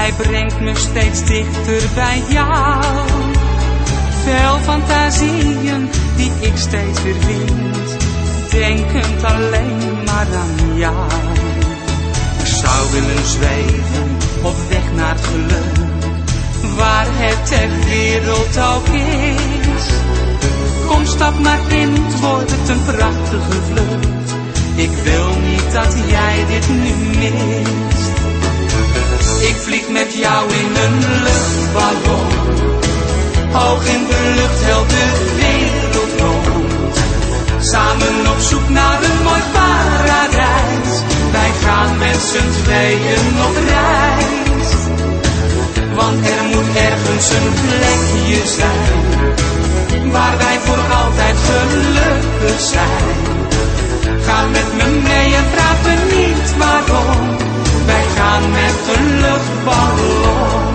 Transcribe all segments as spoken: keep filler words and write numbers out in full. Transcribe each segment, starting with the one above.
Hij brengt me steeds dichter bij jou. Veel fantasieën die ik steeds weer vind, denkend alleen maar aan jou. Ik zou willen zweven op weg naar het geluk, waar het ter wereld ook is. Kom, stap maar in, het wordt een prachtige vlucht. Ik wil niet dat jij dit nu mist. Ik vlieg met jou in een luchtballon, hoog in de lucht, heel de wereld rond. Samen op zoek naar een mooi paradijs. Wij gaan met z'n tweeën op reis. Want er moet ergens een plekje zijn, waar wij voor altijd gelukkig zijn. Ga met me mee en vraag me niet waarom. Wij gaan met een luchtballon.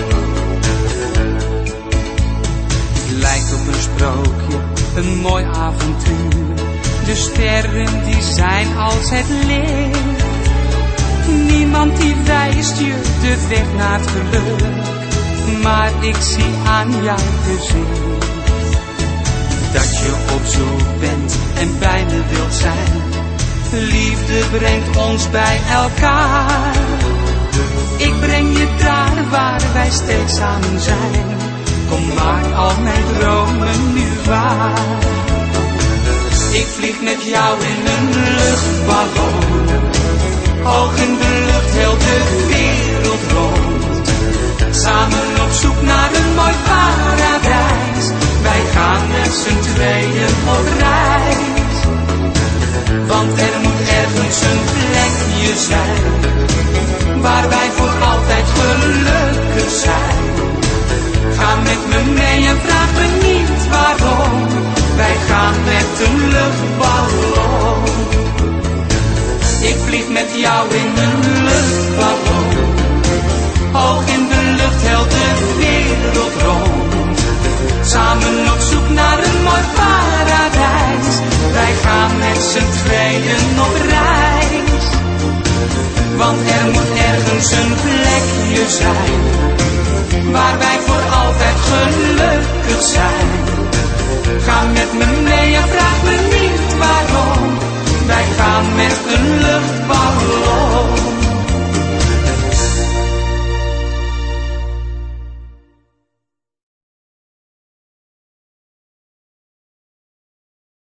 Het lijkt op een sprookje, een mooi avontuur. De sterren die zijn als het licht. Niemand die wijst je de weg naar het geluk, maar ik zie aan jouw gezicht dat je op zoek bent en bij me wilt zijn. Liefde brengt ons bij elkaar. Ik breng je daar waar wij steeds samen zijn. Kom, maak al mijn dromen nu waar. Ik vlieg met jou in een luchtballon, hoog in de lucht, heel de wereld rond. Samen op zoek naar een mooi paradijs. Wij gaan met z'n tweeën op reis. Want er moet ergens een plekje zijn, waar wij voor altijd gelukkig zijn. Ga met me mee en vraag me niet waarom. Wij gaan met een luchtballon. Ik vlieg met jou in een luchtballon, hoog in de lucht, heel de wereld rond. Samen op zoek naar een mooi paradijs. Wij gaan met z'n tweeën op reis. Want er moet ergens een plekje zijn, waar wij voor altijd gelukkig zijn. Ga met me